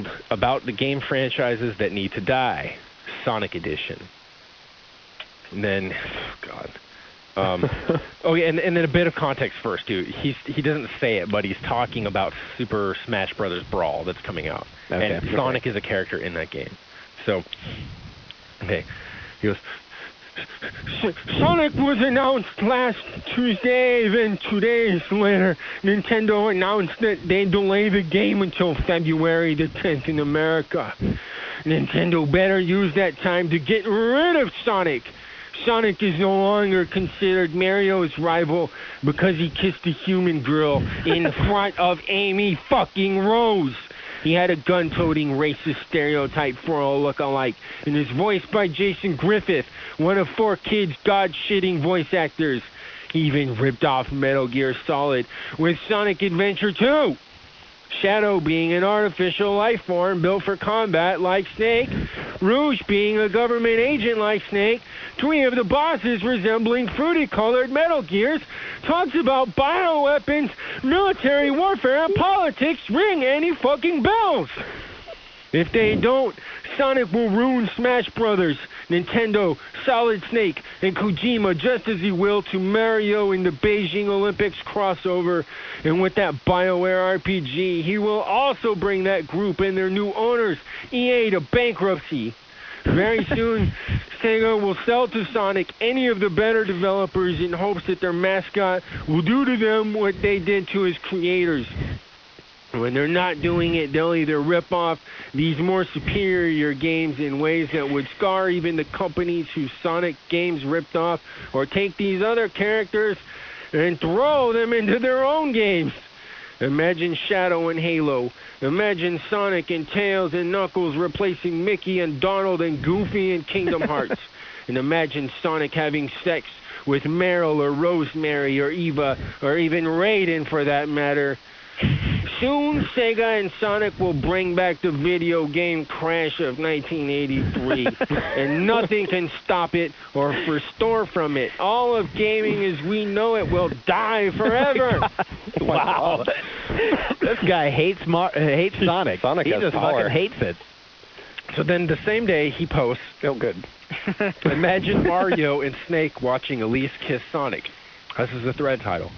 about the game franchises that need to die, Sonic Edition. And then, God. Oh yeah, and then a bit of context first too. He doesn't say it, but he's talking about Super Smash Brothers Brawl that's coming out, and Sonic is a character in that game. So, okay, he goes. Sonic was announced last Tuesday, then 2 days later, Nintendo announced that they'd delay the game until February the 10th in America. Nintendo better use that time to get rid of Sonic. Sonic is no longer considered Mario's rival because he kissed a human girl in front of Amy fucking Rose. He had a gun-toting racist stereotype for a look-alike, and is voiced by Jason Griffith, one of 4Kids' god-shitting voice actors. He even ripped off Metal Gear Solid with Sonic Adventure 2. Shadow being an artificial life form built for combat like Snake, Rouge being a government agent like Snake, 3 of the bosses resembling fruity-colored Metal Gears, talks about bioweapons, military warfare, and politics ring any fucking bells. If they don't, Sonic will ruin Smash Brothers, Nintendo, Solid Snake, and Kojima just as he will to Mario in the Beijing Olympics crossover. And with that BioWare RPG, he will also bring that group and their new owners, EA, to bankruptcy. Very soon, Sega will sell to Sonic any of the better developers in hopes that their mascot will do to them what they did to his creators. When they're not doing it, they'll either rip off these more superior games in ways that would scar even the companies whose Sonic games ripped off, or take these other characters and throw them into their own games. Imagine Shadow and Halo. Imagine Sonic and Tails and Knuckles replacing Mickey and Donald and Goofy in Kingdom Hearts. And imagine Sonic having sex with Meryl or Rosemary or Eva or even Raiden for that matter. Soon, Sega and Sonic will bring back the video game crash of 1983, and nothing can stop it or restore from it. All of gaming as we know it will die forever. Wow. This guy hates Sonic. Sonic he has just power. fucking hates it. So then the same day he posts, Oh, good. imagine Mario and Snake watching Elise kiss Sonic. This is the thread title.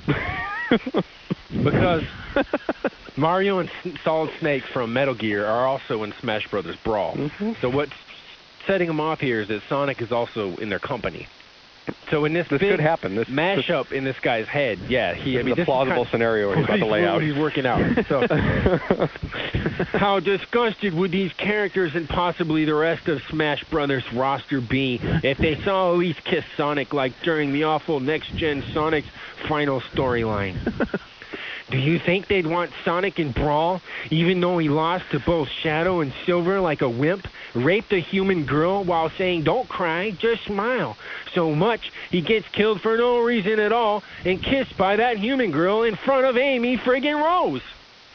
Because Mario and Solid Snake from Metal Gear are also in Smash Brothers Brawl. So what's setting them off here is that Sonic is also in their company. So in this big could happen. This mashup in this guy's head, yeah, this is a this plausible scenario he's about to lay out. He's working out. So, how disgusted would these characters and possibly the rest of Smash Brothers roster be if they saw Elise kiss Sonic like during the awful next-gen Sonic's final storyline? Do you think they'd want Sonic in Brawl, even though he lost to both Shadow and Silver like a wimp, raped a human girl while saying, "Don't cry, just smile"? So much, he gets killed for no reason at all and kissed by that human girl in front of Amy friggin' Rose.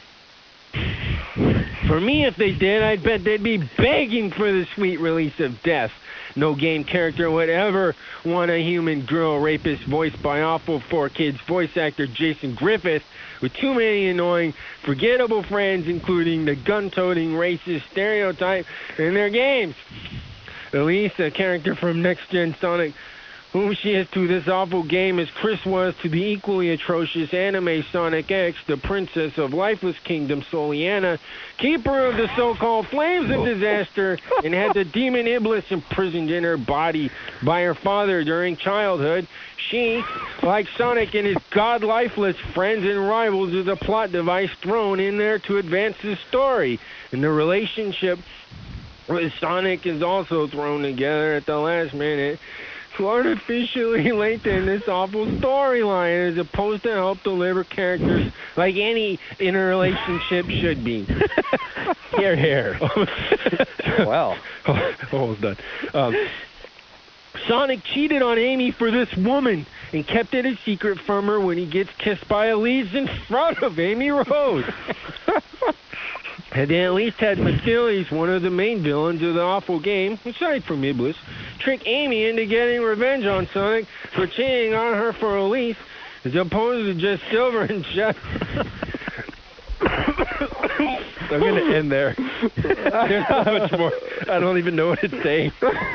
For me, if they did, I'd bet they'd be begging for the sweet release of death. No game character would ever want a human girl rapist voiced by awful 4Kids voice actor Jason Griffith, with too many annoying, forgettable friends, including the gun-toting racist stereotype in their games. Elise, a character from Next Gen Sonic, whom she is to this awful game as Chris was to the equally atrocious anime Sonic X, the princess of Lifeless Kingdom, Soliana, keeper of the so-called Flames of Disaster, and had the demon Iblis imprisoned in her body by her father during childhood. She, like Sonic and his god-lifeless friends and rivals, is a plot device thrown in there to advance the story. And the relationship with Sonic is also thrown together at the last minute to artificially lengthen this awful storyline as opposed to help deliver characters like any interrelationship should be. Here, here. Wow. Almost done. Sonic cheated on Amy for this woman and kept it a secret from her when he gets kissed by Elise in front of Amy Rose. And they at least had Machiles, one of the main villains of the awful game, aside from Iblis, trick Amy into getting revenge on Sonic for cheating on her for Elise, as opposed to just Silver and Jeff. I'm going to end there. There's not much more. I don't even know what it's saying.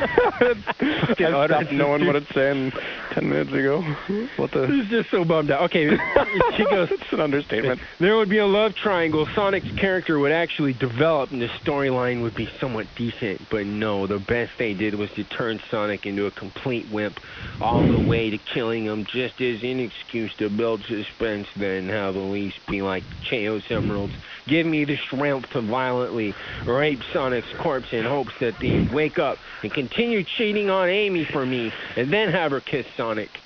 I stopped knowing what it's saying 10 minutes ago. What the? He's just so bummed out. Okay, she goes, It's an understatement. there would be a love triangle. Sonic's character would actually develop, and the storyline would be somewhat decent. But no, the best they did was to turn Sonic into a complete wimp, all the way to killing him, just as an excuse to build suspense. Then have the least be like Chaos Emeralds. Give me the strength to violently rape Sonic's corpse in hopes that they wake up and continue cheating on Amy for me, and then have her kiss Sonic.